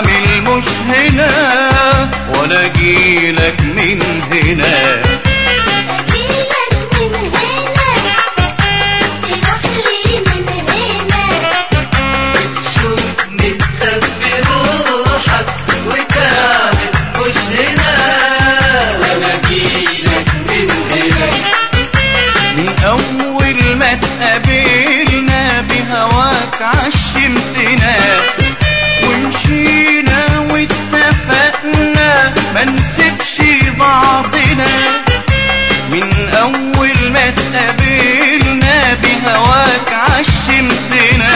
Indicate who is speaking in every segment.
Speaker 1: بعمل مش هنا وانا اجيلك من هنا. أول ما تقابلنا بهواك عشمتنا ومشينا واتفقنا ما نسيبش بعضنا. من أول ما تقابلنا بهواك عشمتنا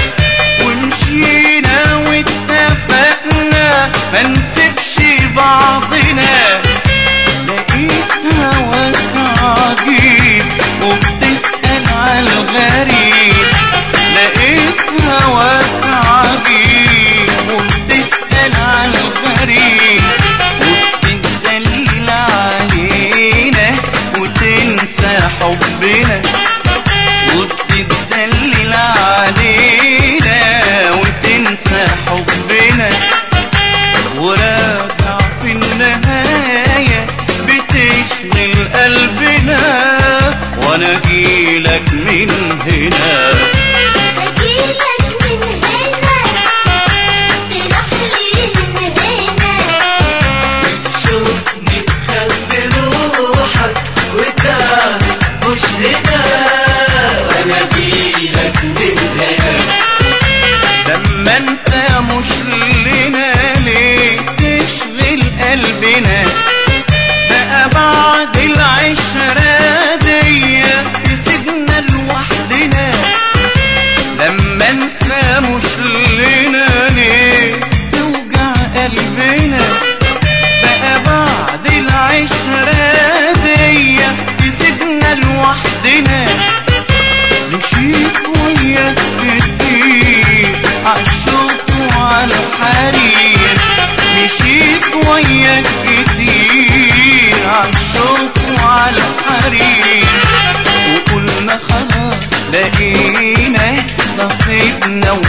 Speaker 1: ومشينا واتفقنا ما نسيبش بعضنا. لقيت هواك عجيب وبتسأل عالغريب، لقيت هواك عجيب وبتسأل عالغريب، وبتدلل علينا وتنسى حبنا، وبتدلل علينا وتنسى حبنا. وراجع في النهاية بتشغل قلبنا وانا اجيلك من هنا.
Speaker 2: شوفني تخبي روحك وتعمل مش هنا وانا اجيلك من هنا.
Speaker 1: لما انت مش لنا ليه تشغل قلبنا؟ بقى بعد العشرة دي تسيبنا لوحدنا. لما انت مش لنا ليه توجع قلبنا؟ بقى بعد العشرة دي تسيبنا لوحدنا. مشيت وياك كتير عالشوق وعالحرير، مشيت وياك كتير عالشوق وعالحرير، وقلنا خلاص لقينا نصيبنا